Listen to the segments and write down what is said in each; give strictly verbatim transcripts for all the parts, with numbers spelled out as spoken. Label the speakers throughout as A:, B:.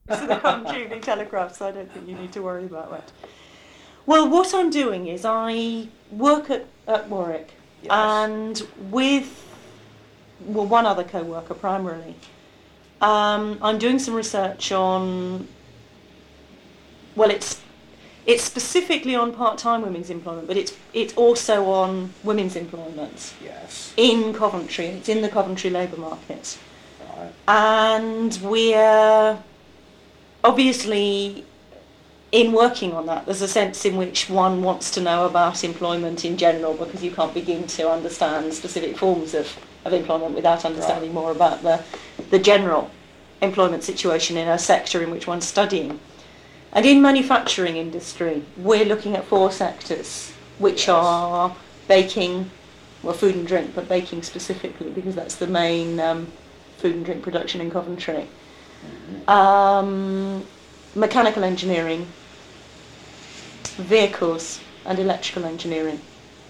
A: to the Coventry Evening Telegraph, so I don't think you need to worry about that. Well, what I'm doing is I work at, at Warwick, yes. and with well, one other co-worker primarily, um, I'm doing some research on, well, it's it's specifically on part-time women's employment, but it's it's also on women's employment
B: yes.
A: in Coventry. It's in the Coventry labour market.
B: Right.
A: And we're obviously, in working on that, there's a sense in which one wants to know about employment in general, because you can't begin to understand specific forms of, of employment without understanding right. more about the, the general employment situation in a sector in which one's studying. And in manufacturing industry, we're looking at four sectors, which yes. are baking, well, food and drink, but baking specifically, because that's the main um, food and drink production in Coventry. Mm-hmm. Um, mechanical engineering, vehicles, and electrical engineering.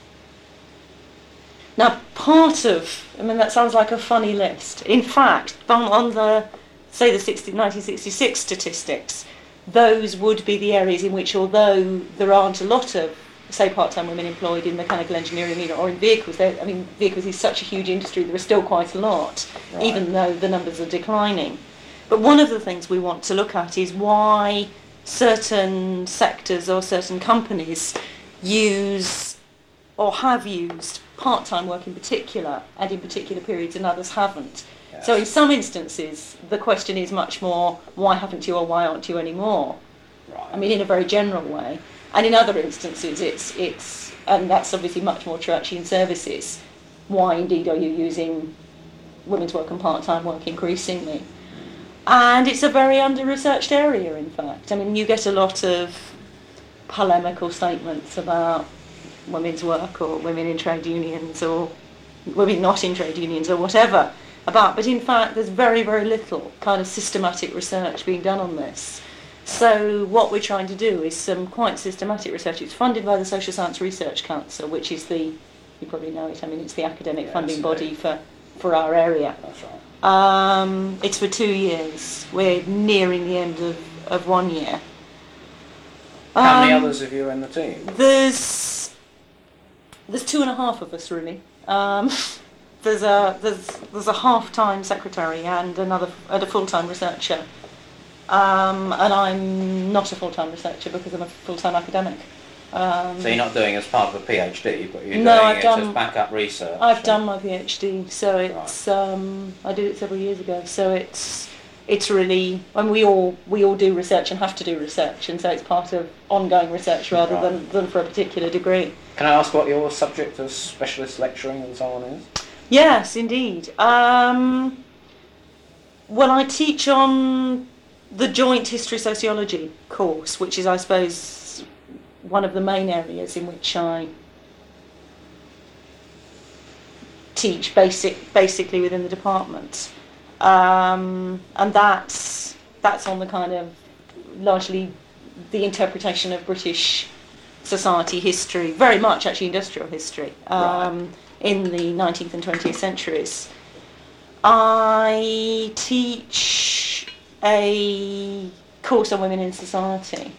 A: Now, part of, I mean, that sounds like a funny list. In fact, on, on the, say, the nineteen sixty-six statistics, those would be the areas in which, although there aren't a lot of, say, part-time women employed in mechanical engineering or in vehicles, I mean, vehicles is such a huge industry, there are still quite a lot, right. even though the numbers are declining. But one of the things we want to look at is why certain sectors or certain companies use or have used part-time work in particular, and in particular periods, and others haven't. Yes. So in some instances, the question is much more, why haven't you or why aren't you anymore?
B: Right.
A: I mean, in a very general way. And in other instances, it's, it's and that's obviously much more true actually in services, why indeed are you using women's work and part-time work increasingly? And it's a very under-researched area, in fact. I mean, you get a lot of polemical statements about women's work or women in trade unions or women not in trade unions or whatever about, but in fact there's very, very little kind of systematic research being done on this. So what we're trying to do is some quite systematic research. It's funded by the Social Science Research Council, which is the, you probably know it, I mean, it's the academic
B: yes,
A: funding body for, for our area.
B: That's right.
A: Um, it's for two years. We're nearing the end of, of one year.
B: How many
A: um,
B: others have you in the team?
A: There's there's two and a half of us really. Um, there's a there's there's a half-time secretary and another and a full-time researcher. Um, and I'm not a full-time researcher because I'm a full-time academic. Um,
B: so you're not doing it as part of a PhD, but you're
A: no,
B: doing
A: I've
B: it
A: done,
B: as backup research.
A: I've done my PhD, so it's right. um, I did it several years ago. So it's it's really, I mean, we all we all do research and have to do research, and so it's part of ongoing research rather right. than than for a particular degree.
B: Can I ask what your subject of specialist lecturing and so on is?
A: Yes, indeed. Um, well, I teach on the joint history sociology course, which is, I suppose, one of the main areas in which I teach basic, basically within the department, um, and that's that's on the kind of largely the interpretation of British society history, very much actually industrial history, um, right. in the nineteenth and twentieth centuries. I teach a course on women in society,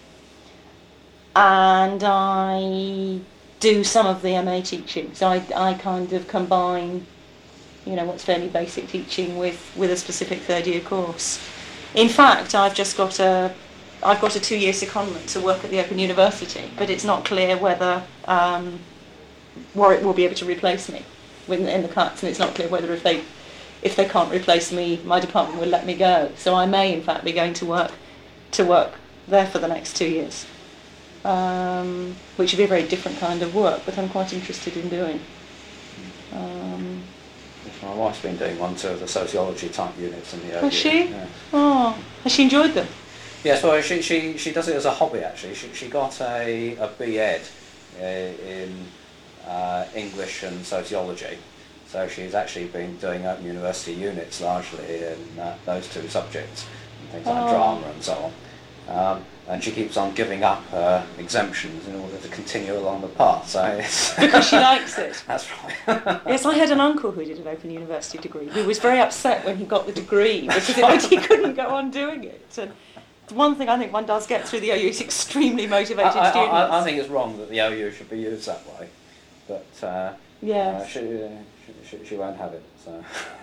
A: and I do some of the M A teaching. So I, I kind of combine, you know, what's fairly basic teaching with, with a specific third year course. In fact, I've just got a I've got a two-year secondment to work at the Open University, but it's not clear whether um, Warwick will be able to replace me in, in the cuts, and it's not clear whether if they if they can't replace me, my department will let me go. So I may, in fact, be going to work to work there for the next two years, um, which would be a very different kind of work, but I'm quite interested in doing. Um,
B: My wife's been doing one to the sociology type units in the O U.
A: Has she?
B: Yeah.
A: Oh, has she enjoyed them?
B: Yes, well, she she she does it as a hobby actually. She she got a a B Ed uh, in uh, English and sociology, so she's actually been doing Open University units largely in uh, those two subjects, and things like
A: oh.
B: drama and so on. Um, and she keeps on giving up her exemptions in order to continue along the path. So it's
A: because she likes it.
B: That's right.
A: Yes, I had an uncle who did an Open University degree who was very upset when he got the degree because it meant he couldn't go on doing it. And the one thing I think one does get through the O U is extremely motivated
B: I, I,
A: students.
B: I, I think it's wrong that the O U should be used that way, but uh,
A: Yes.
B: uh, she, uh, she, she, she won't have it. So.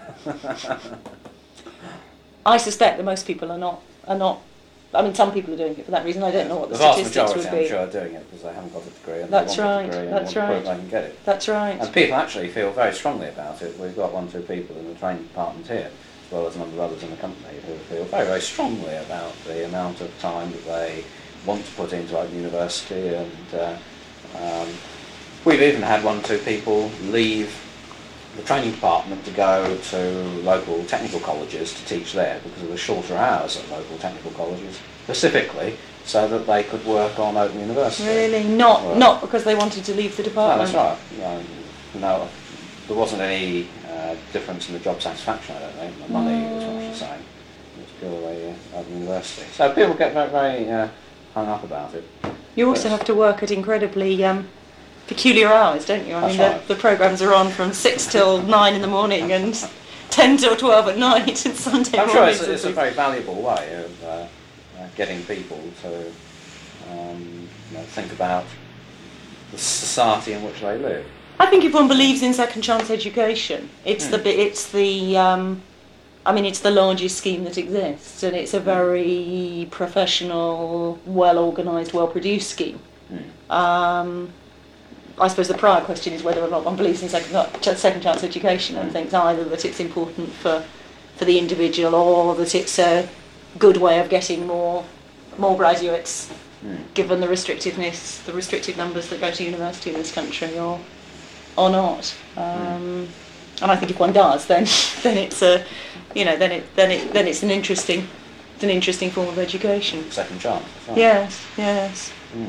A: I suspect that most people are not are not. I mean, some people are doing it for that reason. I don't know what the,
B: the vast
A: statistics
B: majority,
A: would be.
B: I'm sure, are doing it because they haven't got a degree and
A: That's
B: they want
A: right,
B: a degree and
A: that's
B: they want
A: right.
B: to prove they can get it.
A: That's right.
B: And people actually feel very strongly about it. We've got one, two people in the training department here, as well as a number of others in the company, who feel very, very strongly about the amount of time that they want to put into Open University. And uh, um, we've even had one, two people leave the training department to go to local technical colleges to teach there because of the shorter hours at local technical colleges, specifically so that they could work on Open University.
A: Really, not
B: Well,
A: not because they wanted to leave the
B: No,
A: department.
B: that's right. Um, no, there wasn't any uh, difference in the job satisfaction, I don't think. The money was what she's saying. It was purely uh, Open University. So people get very, very uh, hung up about it.
A: You also
B: Yes.
A: have to work at incredibly um, peculiar hours, don't you? I
B: That's
A: mean,
B: right.
A: the, the programmes are on from six till nine in the morning and ten till twelve at night and Sunday
B: I'm sure
A: mornings.
B: it's, it's a
A: and
B: very valuable way of uh, uh, getting people to um, you know, think about the society in which they live.
A: I think if one believes in second chance education, it's
B: Hmm.
A: the bit, it's the, um, I mean, it's the largest scheme that exists, and it's a very professional, well organised, well produced scheme.
B: Hmm.
A: Um, I suppose the prior question is whether or not one believes in second, second chance education and thinks either that it's important for, for the individual or that it's a good way of getting more more graduates,
B: Hmm.
A: given the restrictiveness, the restricted numbers that go to university in this country, or or not. Um, and I think if one does, then then it's a, you know, then it then it then it's an interesting, it's an interesting form of education.
B: Second chance. That's right.
A: Yes, yes.
B: Hmm.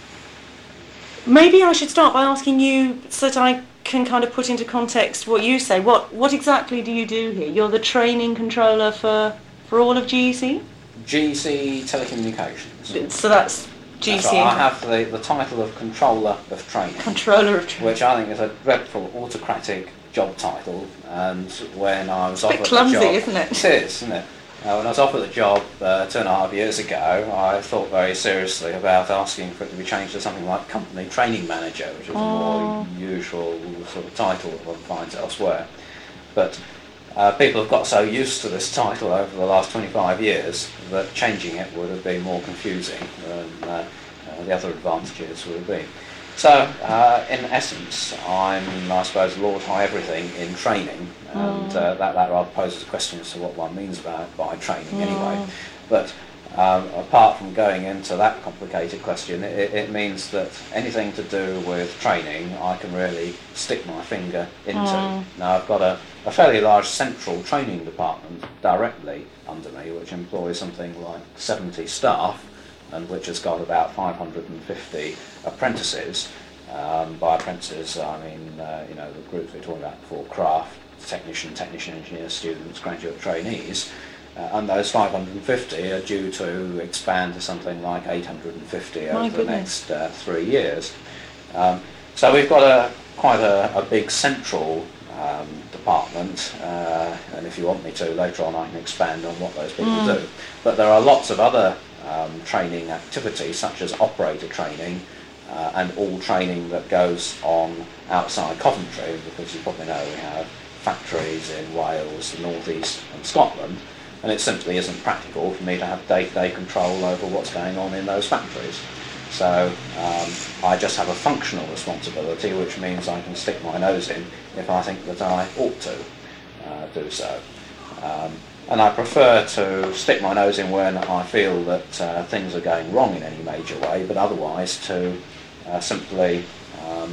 A: Maybe I should start by asking you so that I can kind of put into context what you say. What what exactly do you do here? You're the training controller for for all of G E C?
B: G E C Telecommunications.
A: So that's G E
B: That's
A: C
B: right. I
A: and
B: have the, the title of Controller of Training,
A: controller of training.
B: which I think is a dreadful autocratic job title. And when I was
A: It's a bit
B: offered
A: clumsy,
B: the job,
A: isn't it?
B: It is, isn't it? Uh, when I was offered the job uh, two and a half years ago, I thought very seriously about asking for it to be changed to something like Company Training Manager, which is a more usual sort of title that one finds elsewhere. But uh, people have got so used to this title over the last twenty-five years that changing it would have been more confusing than uh, uh, the other advantages would have been. So, uh, in essence, I'm, I suppose, Lord High Everything in training, and uh, that, that rather poses a question as to what one means about by training anyway. But um, apart from going into that complicated question, it, it means that anything to do with training I can really stick my finger into.
A: Mm.
B: Now, I've got a, a fairly large central training department directly under me, which employs something like seventy staff, and which has got about five hundred fifty apprentices. Um, by apprentices, I mean, uh, you know, the groups we were talking about before, craft, technician, technician engineer students, graduate trainees, uh, and those five hundred fifty are due to expand to something like eight hundred fifty
A: My
B: over the
A: goodness.
B: next uh, three years. Um, so we've got a quite a, a big central um, department, uh, and if you want me to, later on I can expand on what those people do. But there are lots of other um, training activities, such as operator training, uh, and all training that goes on outside Coventry, because you probably know we have factories in Wales, the North East and Scotland, and it simply isn't practical for me to have day-to-day control over what's going on in those factories. So um, I just have a functional responsibility, which means I can stick my nose in if I think that I ought to uh, do so. Um, and I prefer to stick my nose in when I feel that uh, things are going wrong in any major way, but otherwise to uh, simply um,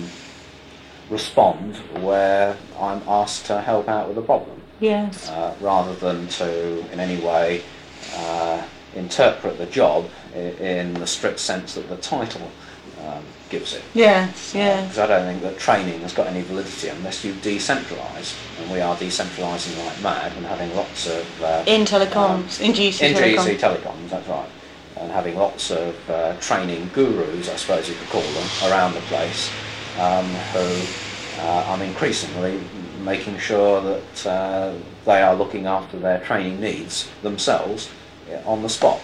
B: respond where I'm asked to help out with a problem,
A: Yes.
B: uh, rather than to in any way uh, interpret the job i- in the strict sense that the title um, gives it.
A: Yes, yes.
B: Because I don't think that training has got any validity unless you decentralise, and we are decentralising like mad and having lots of uh,
A: In telecoms, in G E C
B: in G E C
A: telecoms.
B: Telecoms, that's right, and having lots of uh, training gurus, I suppose you could call them, around the place, um, who uh, I'm increasingly making sure that uh, they are looking after their training needs themselves uh, on the spot.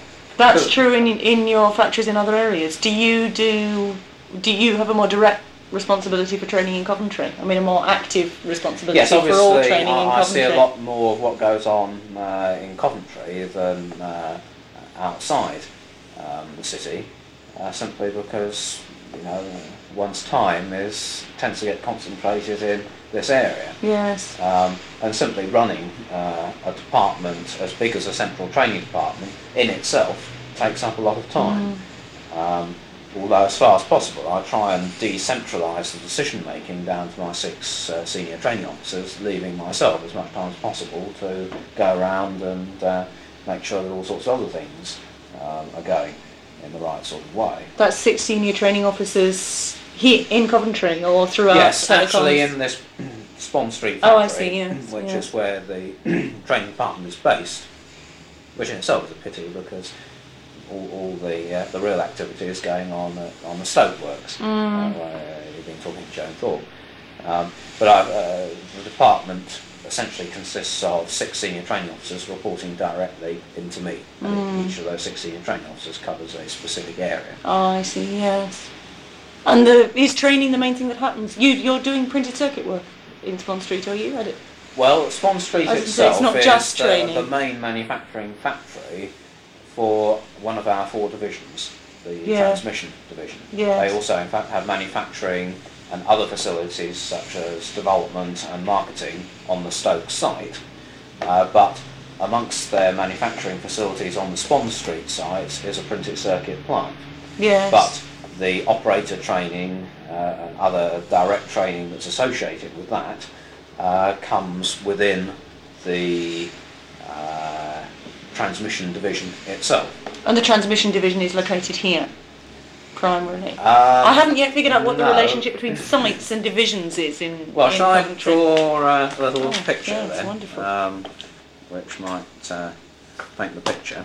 A: That's true in in your factories in other areas. Do you do do you have a more direct responsibility for training in Coventry? I mean, a more active responsibility
B: Yes,
A: for all
B: obviously,
A: training
B: I,
A: in
B: I
A: Coventry?
B: see a lot more of what goes on uh, in Coventry than uh, outside um, the city, uh, simply because, you know, one's time is tends to get concentrated in this area.
A: Yes.
B: Um, and simply running uh, a department as big as a central training department in itself takes up a lot of time. Mm. Um, although as far as possible I try and decentralise the decision making down to my six uh, senior training officers, leaving myself as much time as possible to go around and uh, make sure that all sorts of other things um, are going in the right sort of way.
A: That's six senior training officers here in Coventry or throughout?
B: Yes,
A: telecoms?
B: actually in this Spon Street factory,
A: oh, I see, yes,
B: which
A: yes.
B: is where the training department is based, which in itself is a pity because all, all the uh, the real activity is going on uh, on the Stoke works. Mm. Uh, where you've been talking to Joan Thorpe. Um, but I've, uh, the department essentially consists of six senior training officers reporting directly into me. And mm. each of those six senior training officers covers a specific area.
A: Oh, I see, yes. And the, is training the main thing that happens? You, you're doing printed circuit work in Spon Street, are you? It?
B: Well, Spon Street
A: As
B: itself
A: it's not
B: is
A: just
B: the,
A: training.
B: the main manufacturing factory for one of our four divisions, the
A: yeah.
B: transmission division.
A: Yes.
B: They also, in fact, have manufacturing and other facilities such as development and marketing on the Stoke site. Uh, but amongst their manufacturing facilities on the Spon Street site is a printed circuit plant.
A: Yes.
B: But the operator training uh, and other direct training that's associated with that uh, comes within the uh, transmission division itself.
A: And the transmission division is located here, primarily?
B: Um,
A: I haven't yet figured out what
B: no.
A: the relationship between sites and divisions is in
B: Well,
A: in
B: shall I
A: Coventry.
B: draw uh, a little
A: Oh,
B: picture
A: yeah, it's
B: then,
A: wonderful.
B: um, which might uh, paint the picture.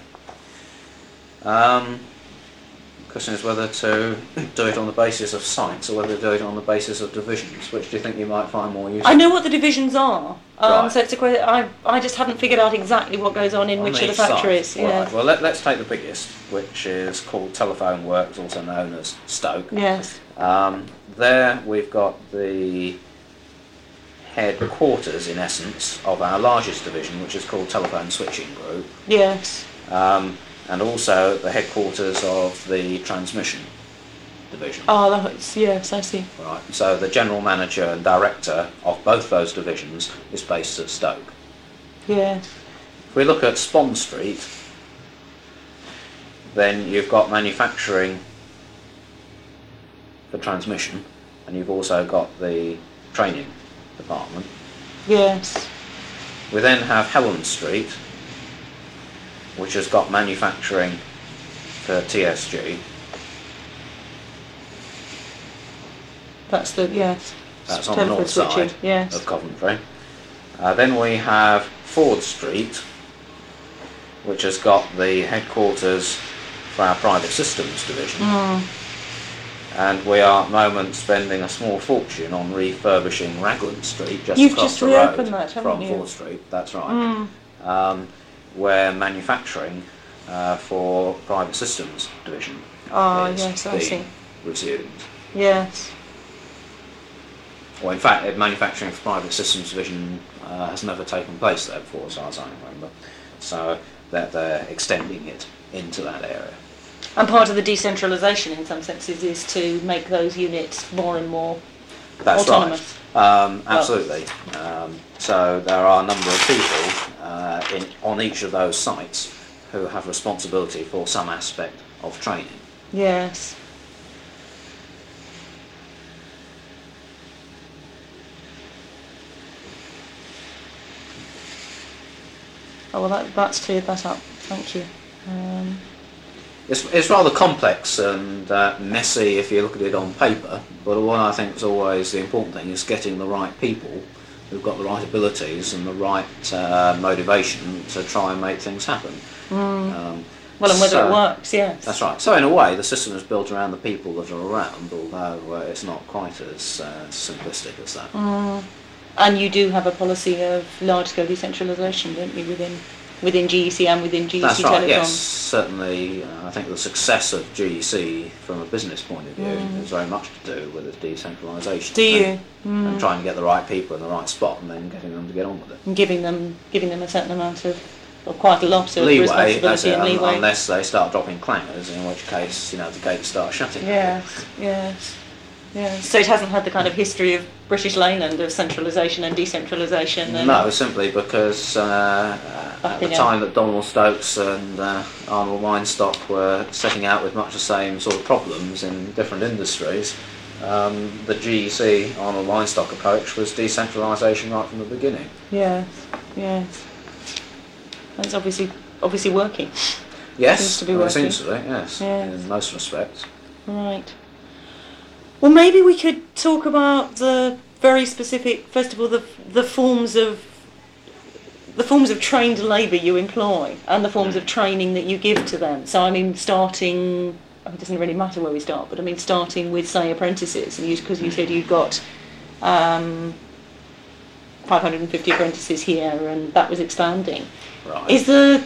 B: Um, question is whether to do it on the basis of sites or whether to do it on the basis of divisions. Which do you think you might find more useful?
A: I know what the divisions are, um,
B: Right.
A: so it's a que- I, I just haven't figured out exactly what goes on in
B: On
A: which of the
B: each site.
A: factories. Yeah.
B: Right. Well, let, let's take the biggest, which is called Telephone Works, also known as Stoke.
A: Yes.
B: Um, there we've got the headquarters, in essence, of our largest division, which is called Telephone Switching Group,
A: Yes.
B: um, and also the headquarters of the transmission division.
A: Oh, that's, yes, I see.
B: Right. So the general manager and director of both those divisions is based at Stoke.
A: Yes.
B: If we look at Spon Street, then you've got manufacturing for transmission, and you've also got the training department.
A: Yes.
B: We then have Helen Street, which has got manufacturing for T S G.
A: That's the, yes.
B: That's on the
A: Telephone
B: north
A: switching,
B: side
A: yes.
B: of Coventry. Uh, then we have Ford Street, which has got the headquarters for our private systems division.
A: Mm.
B: And we are at the moment spending a small fortune on refurbishing Raglan Street, just
A: You've
B: across
A: just
B: the
A: reopened
B: road
A: that, haven't
B: from
A: you?
B: Ford Street. That's right.
A: Mm.
B: Um, where manufacturing uh, for private systems division
A: Ah,
B: is
A: yes, I
B: being
A: see.
B: resumed.
A: Yes.
B: Or in fact, manufacturing for private systems division uh, has never taken place there before, as far as I remember. So that they're extending it into that area.
A: And part of the decentralisation in some senses is to make those units more and more
B: That's
A: autonomous.
B: right. Um, absolutely. Um, so there are a number of people uh, in, on each of those sites who have responsibility for some aspect of training.
A: Yes. Oh, well, that, that's cleared that up. Thank you. Um,
B: It's, it's rather complex and uh, messy if you look at it on paper, but what I think is always the important thing is getting the right people who've got the right abilities and the right uh, motivation to try and make things happen.
A: mm.
B: Um,
A: well, and whether
B: so-
A: it works, yes.
B: That's right. So in a way, the system is built around the people that are around, although uh, it's not quite as uh, simplistic as that.
A: Mm. And you do have a policy of large-scale decentralisation, don't you, within within G E C and within G E C
B: That's right,
A: Telecom.
B: yes. Certainly, uh, I think the success of G E C from a business point of view
A: Mm.
B: is very much to do with its decentralisation.
A: Do you?
B: And,
A: Mm.
B: and trying to get the right people in the right spot and then getting them to get on with it.
A: And giving them giving them a certain amount of, or quite a lot of
B: Leeway, that's
A: responsibility
B: it,
A: and
B: un-
A: leeway.
B: unless they start dropping clangers, in which case, you know, the gates start shutting.
A: Yes, yes, yes. So it hasn't had the kind of history of British Leyland of centralisation and decentralisation. And
B: No, simply because uh, at the
A: Buckingham.
B: time that Donald Stokes and uh, Arnold Weinstock were setting out with much the same sort of problems in different industries, um, the G E C Arnold Weinstock approach was decentralisation right from the beginning.
A: Yes, yes. That's obviously obviously working.
B: Yes,
A: Seems to be
B: well, it
A: working.
B: seems to be, yes,
A: Yes.
B: in most respects.
A: Right. Well, maybe we could talk about the very specific, first of all, the the forms of the forms of trained labour you employ and the forms of training that you give to them. So, I mean, starting, I mean, it doesn't really matter where we start, but I mean, starting with, say, apprentices, and because you, you said you'd got um, five hundred fifty apprentices here, and that was expanding.
B: Right.
A: Is the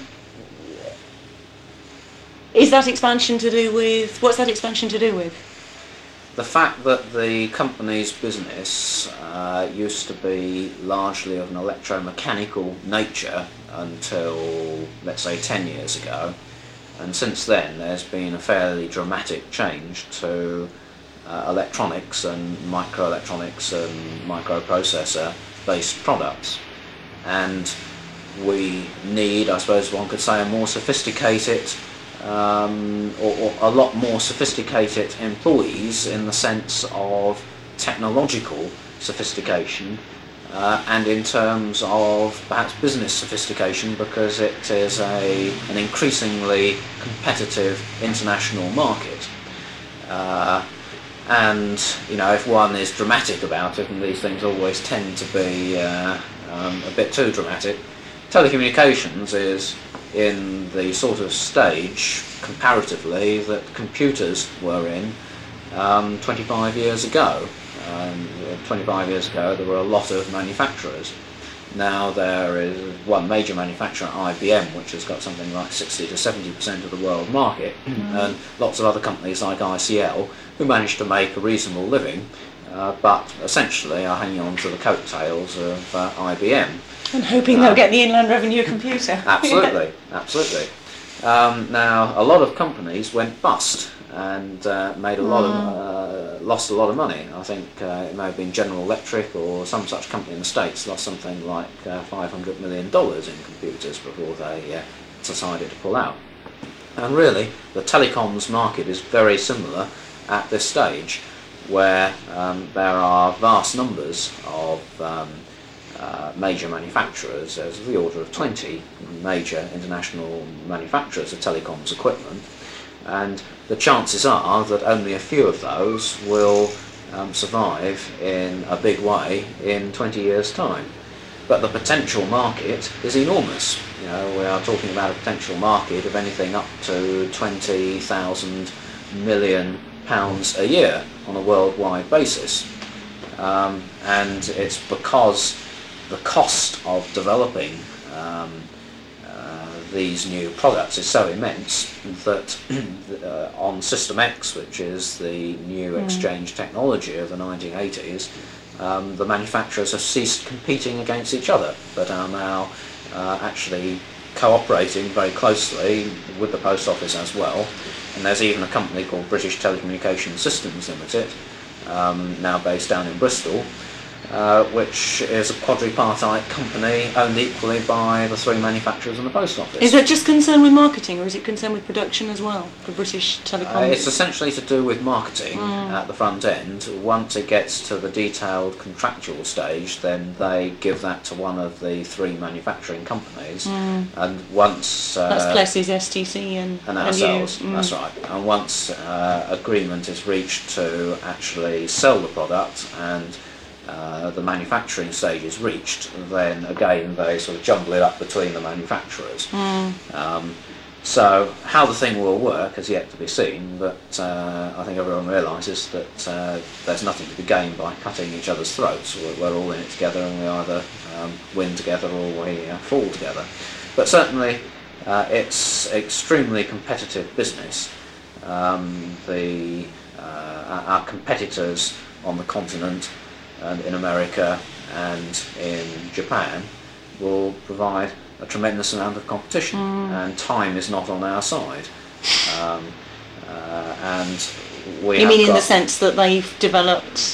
A: is that expansion to do with what's that expansion to do with?
B: The fact that the company's business uh, used to be largely of an electromechanical nature until, let's say, ten years ago, and since then there's been a fairly dramatic change to uh, electronics and microelectronics and microprocessor based products, and we need, I suppose one could say, a more sophisticated Um, or, or a lot more sophisticated employees in the sense of technological sophistication uh, and in terms of perhaps business sophistication, because it is a, an increasingly competitive international market. Uh, and, you know, if one is dramatic about it, and these things always tend to be uh, um, a bit too dramatic, telecommunications is in the sort of stage, comparatively, that computers were in um, twenty-five years ago. Um, twenty-five years ago there were a lot of manufacturers. Now there is one major manufacturer, I B M, which has got something like sixty to seventy percent of the world market, mm-hmm. and lots of other companies like I C L who manage to make a reasonable living, uh, but essentially are hanging on to the coattails of uh, I B M.
A: And hoping
B: Uh,
A: they'll get the Inland Revenue computer.
B: Absolutely, absolutely. Um, now, a lot of companies went bust and uh, made a lot of, uh, lost a lot of money. I think uh, it may have been General Electric or some such company in the States lost something like uh, five hundred million dollars in computers before they uh, decided to pull out. And really, the telecoms market is very similar at this stage, where um, there are vast numbers of um, Uh, major manufacturers. There's the order of twenty major international manufacturers of telecoms equipment, and the chances are that only a few of those will um, survive in a big way in twenty years' time. But the potential market is enormous. You know, we are talking about a potential market of anything up to twenty thousand million pounds a year on a worldwide basis, um, and it's because the cost of developing um, uh, these new products is so immense that uh, on System X, which is the new mm. exchange technology of the nineteen eighties, um, the manufacturers have ceased competing against each other, but are now uh, actually cooperating very closely with the Post Office as well. And there's even a company called British Telecommunication Systems Limited, um, now based down in Bristol, Uh, which is a quadripartite company owned equally by the three manufacturers and the Post Office.
A: Is that just concerned with marketing, or is it concerned with production as well for British Telecom?
B: Uh, it's essentially to do with marketing
A: mm.
B: at the front end. Once it gets to the detailed contractual stage, then they give that to one of the three manufacturing companies. Mm. And once uh,
A: that's Plessey's, S T C, and
B: and ourselves.
A: And you. Mm.
B: That's right. And once uh, agreement is reached to actually sell the product and Uh, the manufacturing stage is reached, then again they sort of jumble it up between the manufacturers. Mm. Um, so how the thing will work has yet to be seen, but uh, I think everyone realises that uh, there's nothing to be gained by cutting each other's throats. We're, we're all in it together, and we either um, win together or we uh, fall together. but certainly uh, it's extremely competitive business. Um, the uh, our competitors on the continent and in America and in Japan will provide a tremendous amount of competition, mm. and time is not on our side. Um, uh, and we
A: you
B: have
A: mean in
B: got,
A: the sense that they've developed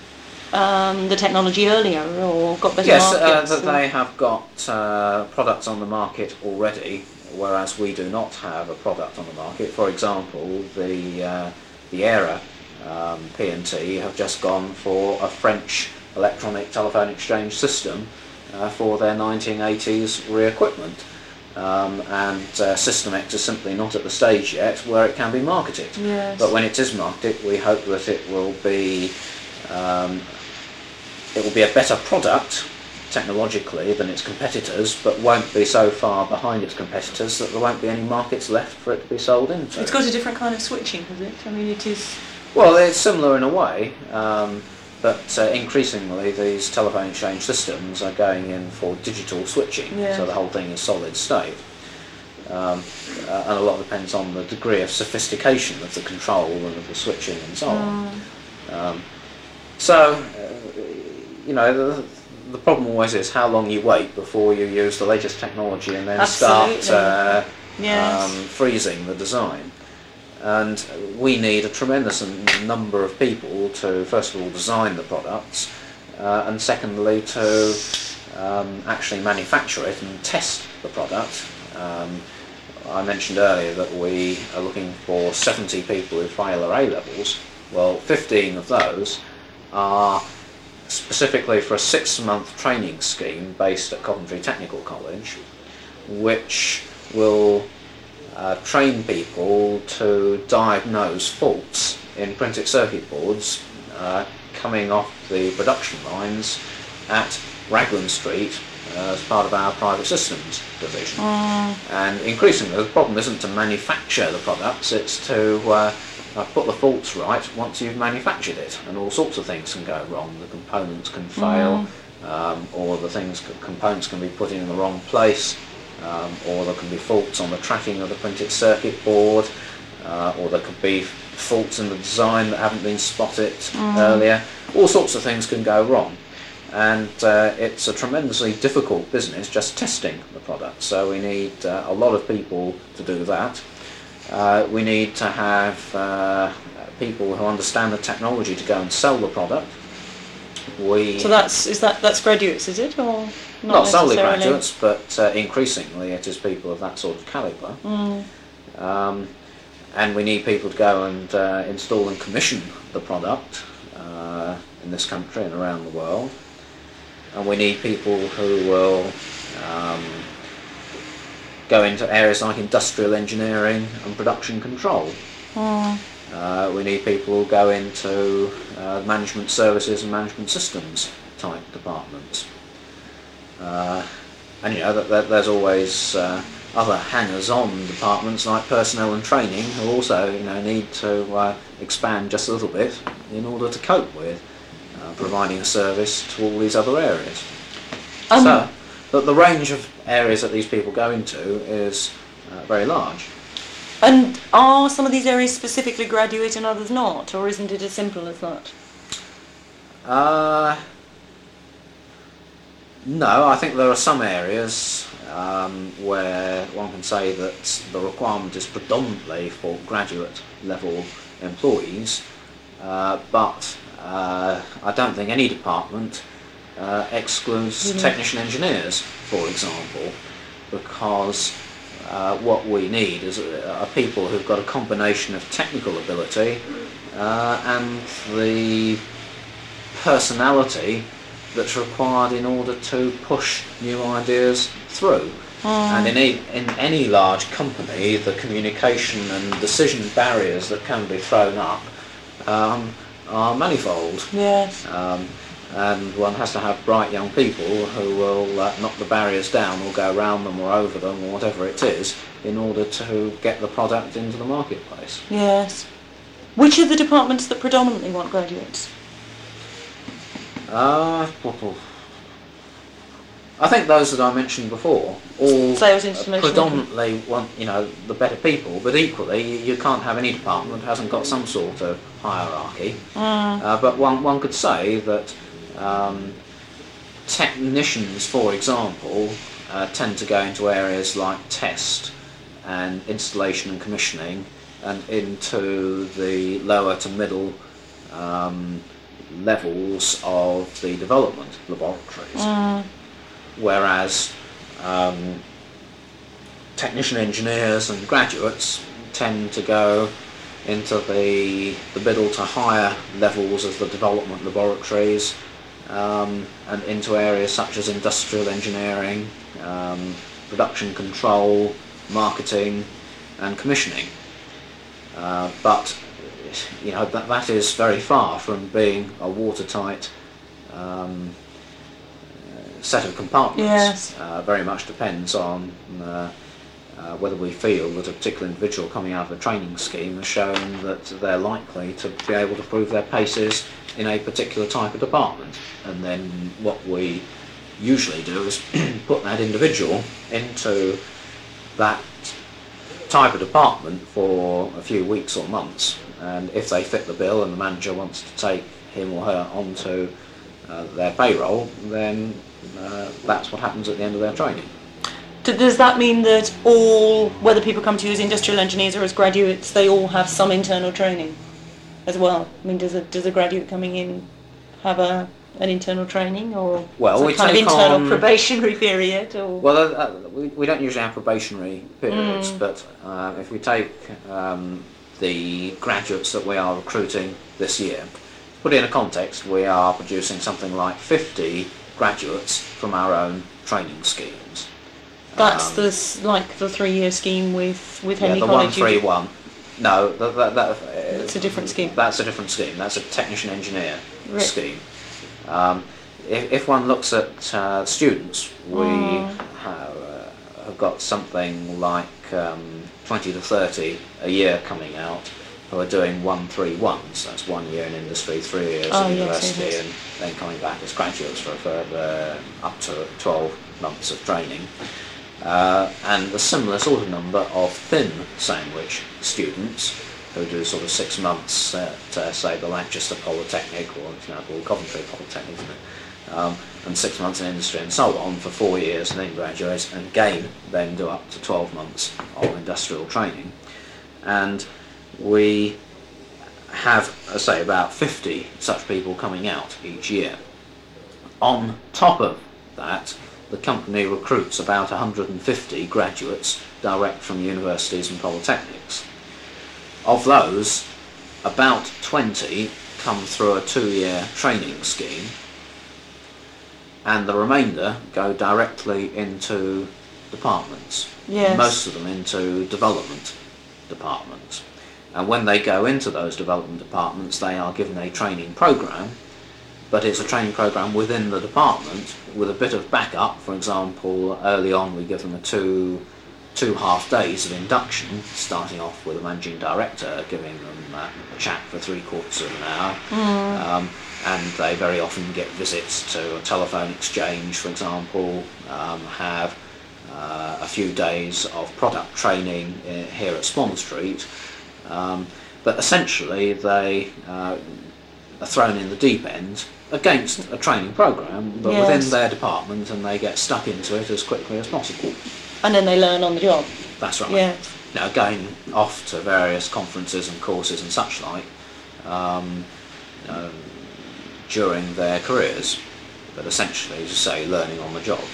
A: um, the technology earlier or got better
B: yes,
A: markets?
B: uh, that they have got uh, products on the market already, whereas we do not have a product on the market. For example, the uh, the ERA um, P and T have just gone for a French electronic telephone exchange system uh, for their nineteen eighties re-equipment. Um, and uh, System X is simply not at the stage yet where it can be marketed.
A: Yes.
B: But when it is marketed, we hope that it will be um, it will be a better product technologically than its competitors, but won't be so far behind its competitors that there won't be any markets left for it to be sold into.
A: It's got a different kind of switching, has it? I mean, it is.
B: Well, it's similar in a way. Um, But uh, increasingly, these telephone exchange systems are going in for digital switching,
A: yeah.
B: so the whole thing is solid state. Um, uh, and a lot depends on the degree of sophistication of the control and of the switching and so on. Mm. Um, so, uh, you know, the, the problem always is how long you wait before you use the latest technology and then
A: Absolutely.
B: start uh,
A: yes.
B: um, freezing the design. And we need a tremendous number of people to, first of all, design the products, uh, and secondly, to um, actually manufacture it and test the product. Um, I mentioned earlier that we are looking for seventy people who fail their A levels. Well, fifteen of those are specifically for a six-month training scheme based at Coventry Technical College, which will Uh, train people to diagnose faults in printed circuit boards uh, coming off the production lines at Raglan Street uh, as part of our private systems division. Mm. And increasingly the problem isn't to manufacture the products, it's to uh, uh, put the faults right once you've manufactured it, and all sorts of things can go wrong. The components can fail, mm. um, or the things components can be put in the wrong place. Um, or there can be faults on the tracking of the printed circuit board, uh, or there could be faults in the design that haven't been spotted mm. earlier. All sorts of things can go wrong, and uh, it's a tremendously difficult business just testing the product. So we need uh, a lot of people to do that. Uh, we need to have uh, people who understand the technology to go and sell the product. We
A: so that's is that that's graduates, is it, or not,
B: not solely graduates, but uh, increasingly it is people of that sort of calibre. Mm. Um, and we need people to go and uh, install and commission the product uh, in this country and around the world. And we need people who will um, go into areas like industrial engineering and production control. Mm. Uh, we need people who go into uh, management services and management systems type departments. Uh, and you know that, that there's always uh, other hangers-on departments like personnel and training who also, you know, need to uh, expand just a little bit in order to cope with uh, providing a service to all these other areas. Um, so, but the range of areas that these people go into is uh, very large.
A: And are some of these areas specifically graduate and others not, or isn't it as simple as that?
B: Uh, no, I think there are some areas um, where one can say that the requirement is predominantly for graduate level employees, uh, but uh, I don't think any department uh, excludes mm-hmm. technician engineers, for example, because Uh, what we need is uh, are people who've got a combination of technical ability uh, and the personality that's required in order to push new ideas through. Mm. And in, a, in any large company, the communication and decision barriers that can be thrown up um, are manifold.
A: Yes.
B: Um, and one has to have bright young people who will uh, knock the barriers down or go around them or over them or whatever it is in order to get the product into the marketplace.
A: Yes. Which are the departments that predominantly want graduates?
B: Uh,
C: I think those that I mentioned before all
A: Sales, installation,
C: predominantly want, you know, the better people, but equally you, you can't have any department that hasn't got some sort of hierarchy.
A: Mm.
C: Uh, but one, one could say that um, technicians, for example, uh, tend to go into areas like test and installation and commissioning, and into the lower to middle um, levels of the development laboratories.
A: Mm.
C: Whereas um, technician engineers and graduates tend to go into the, the middle to higher levels of the development laboratories, um, and into areas such as industrial engineering, um, production control, marketing and commissioning. Uh, but you know that, that is very far from being a watertight um, set of compartments.
A: Yes.
C: Uh, very much depends on uh, uh, whether we feel that a particular individual coming out of a training scheme has shown that they're likely to be able to prove their paces in a particular type of department. And then what we usually do is put that individual into that type of department for a few weeks or months, and if they fit the bill and the manager wants to take him or her onto uh, their payroll, then uh, that's what happens at the end of their training.
A: D- Does that mean that all, whether people come to you as industrial engineers or as graduates, they all have some internal training as well? I mean, does a does a graduate coming in have a an internal training, or
C: well,
A: is it
C: we
A: kind of
C: take
A: internal
C: on,
A: probationary period? Or
C: well, uh, uh, we, we don't usually have probationary periods,
A: Mm.
C: but uh, if we take um, the graduates that we are recruiting this year, put it in a context, we are producing something like fifty graduates from our own training schemes.
A: that's
C: Um,
A: the s- like the three-year scheme with with
C: Yeah,
A: Henley
C: the
A: College.
C: one three
A: you do-
C: one. No, that, that, that,
A: It's a different scheme.
C: That's a different scheme. That's a technician engineer
A: Right.
C: scheme. Um, if, if one looks at uh, students, we
A: Mm.
C: have, uh, have got something like um, twenty to thirty a year coming out who are doing one three ones. That's one year in industry, three years
A: Oh,
C: in
A: yes,
C: university,
A: yes.
C: and then coming back as graduates for a further up to twelve months of training. Uh, and a similar sort of number of thin sandwich students who do sort of six months at, uh, say, the Lancaster Polytechnic, or it's now called Coventry Polytechnic, isn't it? Um, and six months in industry and so on for four years, and then graduate, and again then do up to twelve months of industrial training. And we have, I say, about fifty such people coming out each year. On top of that, the company recruits about one hundred fifty graduates direct from universities and polytechnics. Of those, about twenty come through a two-year training scheme, and the remainder go directly into departments.
A: Yes.
C: Most of them into development departments. And when they go into those development departments, they are given a training program, but it's a training program within the department with a bit of backup. For example, early on we give them a two two half days of induction, starting off with a managing director giving them uh, a chat for three quarters of an hour,
A: Mm.
C: um, and they very often get visits to a telephone exchange, for example, um, have uh, a few days of product training uh, here at Swan Street, um, but essentially they uh, are thrown in the deep end against a training program, but
A: Yes.
C: within their department, and they get stuck into it as quickly as possible.
A: And then they learn on the job.
C: That's right.
A: Yeah.
C: Now, going off to various conferences and courses and such like um, um, during their careers, but essentially, as you say, learning on the job.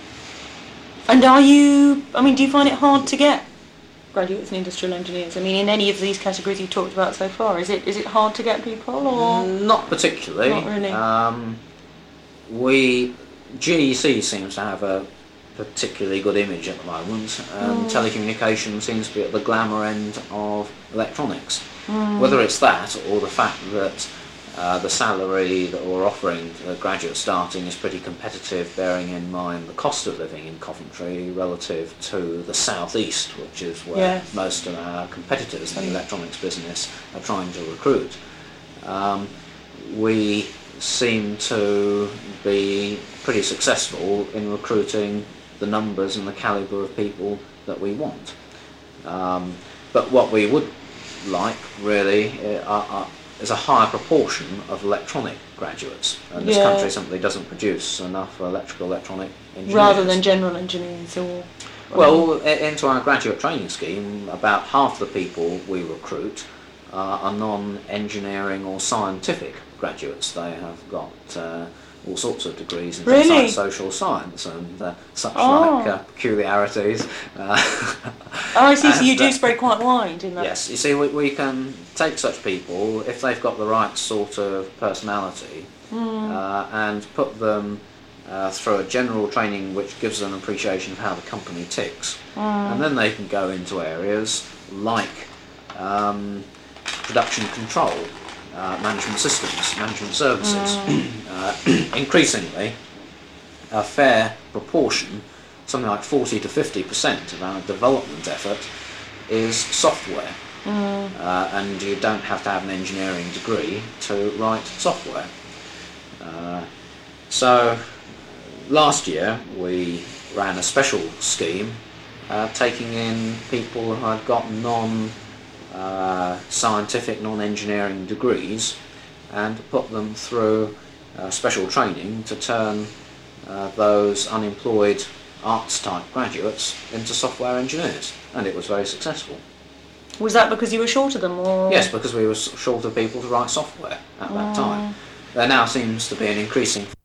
A: And are you, I mean, do you find it hard to get graduates and industrial engineers? I mean, in any of these categories you've talked about so far, is it is it hard to get people, or?
C: Not particularly.
A: Not really.
C: Um, we G E C seems to have a particularly good image at the moment, and
A: Mm.
C: telecommunications seems to be at the glamour end of electronics.
A: Mm.
C: Whether it's that or the fact that uh, the salary that we're offering to graduates starting is pretty competitive, bearing in mind the cost of living in Coventry relative to the southeast, which is where
A: Yes.
C: most of our competitors in the
A: Mm.
C: electronics business are trying to recruit. Um, we seem to be pretty successful in recruiting the numbers and the calibre of people that we want. Um, but what we would like really uh, are, are, is a higher proportion of electronic graduates, and this
A: Yeah.
C: country simply doesn't produce enough electrical electronic engineers.
A: Rather than general engineers or...
C: Well, i- into our graduate training scheme, about half the people we recruit uh, are non-engineering or scientific graduates. They have got uh, all sorts of degrees in things
A: Really?
C: like social science and uh, such
A: Oh.
C: like uh, peculiarities. Uh,
A: Oh, I see, so
C: and,
A: you do
C: uh,
A: spread quite wide in that.
C: Yes, you see, we, we can take such people, if they've got the right sort of personality, uh, and put them uh, through a general training which gives them an appreciation of how the company ticks. And then they can go into areas like um, production control, uh, management systems, management services. uh, increasingly, a fair proportion, something like forty to fifty percent of our development effort is software. Uh, and you don't have to have an engineering degree to write software. Uh, so last year we ran a special scheme uh, taking in people who had got non uh, scientific, non-engineering degrees and put them through uh, special training to turn uh, those unemployed arts type graduates into software engineers, and it was very successful.
A: Was that because you were short of them, or...?
C: Yes, because we were short of people to write software at that time. There now seems to be an increasing